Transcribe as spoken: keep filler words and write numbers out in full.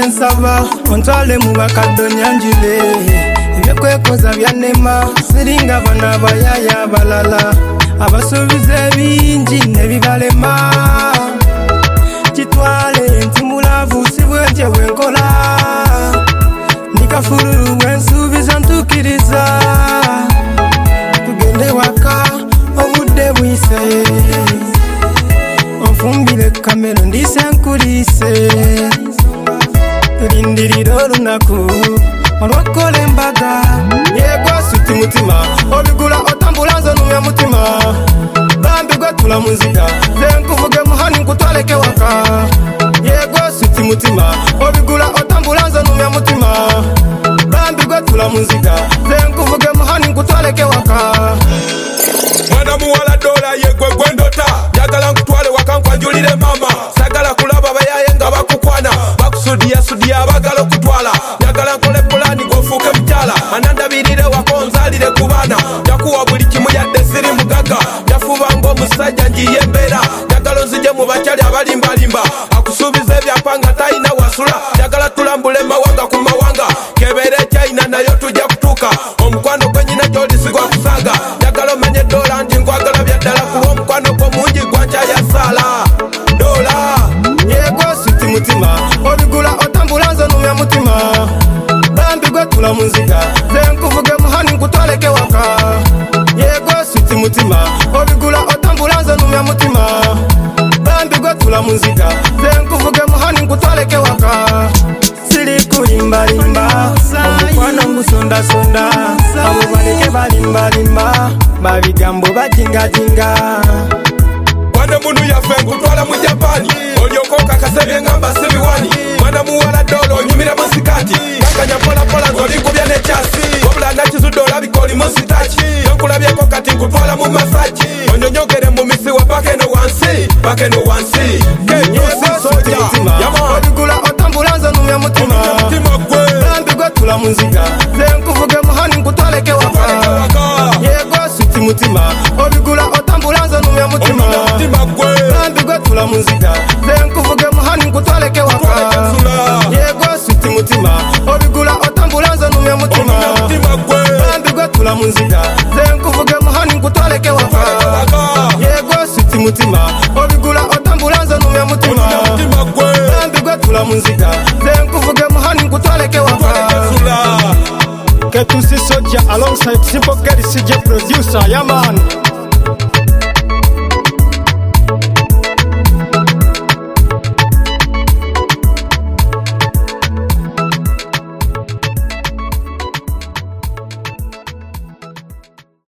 kyensaba ontwale mu bakadonya njube ebyokwekoza byanema siringa bana bayaya balala abasuubiza ebingi nebibalema kitwale nti mulavu si bwenje bwenkola nikafululu bwensuubiza ntukiriza tugende waka obudde bwise onfumbire kamero ndise nkulise tulindirira olunaku olwakola embaga yegwasuti mutima obigula otambula nze numya mutima bambi gwetula munziga zenkuvuge muhani nkutwaleke waka yegwasuti mutima obigula otambula nze numya mutima bambi gwetula munziga zenkuvuge muhani nkutwaleke waka mwana muwala dola yegwe gwendota njagala nkutwale waka nkwanjulire mama sagala kulaba bayaye nga bakukwana bakusudiya sudiya bagala okutwala njagala nkole pulani gofuuke mukyala anandabirire wako nzalire ku baana njakuwa buli kimu yadde siri mugaga njafuba ng'omusajja njiye embeera njagala nzije mu bakyali abalimbalimba akusuubiza ebyapa nga talina wasula njagala tulambule mawanga ku mawanga kebeere ekyayina nayo tujja kutuuka omukwano gwenyina gy'olisigwa kusaaga njagala omanye dola nti nkwagala byaddala kuba omukwano gwo mungi gwankyayasala dola yegwasuti mutima obigula otambula nze numya mutima bambi gwetula munziga zenkuvuge muhani nkutwaleke waka yegwasuti mutima obigula otambula nze numya mutima bambi gwetula munziga zenkuvuge muhani nkutwaleke waka siri kulimbalimba omukwano ngusondasonda abo baleke balimbalimba babigambo bajingajinga mwana munu yafe nkutwala mu Japani olyokoka kasebye ngamba sibiwani mwana muwala dola onyumira mu sikati kakanya pola pola nzolikubya nekyasi wabula nakizudde olabika oli mu sitaki nonkulabyeko kati nkutwala mu masaji onyonyogere mu misiwa pakeno wansi pakeno wansi ketusi soja obigula otambula nze numya mutima bambi gwetula munziga zenkuvuge muhani nkutwaleke waka yegwasuti mutima obigula otambula nze numya mutima bambi gwetula munziga zenkuvuge muhani nkutwaleke waka yegwasuti mutima obigula otambula nze numya mutima bambi gwetula munziga zenkuvuge muhani nkutwaleke waka yegwasuti mutima obigula otambula nze numya mutima bambi gwetula munziga zenkuvuge muhani nkutwaleke waka Ketusi Soja alongside Simple Gary C J producer, yeah man.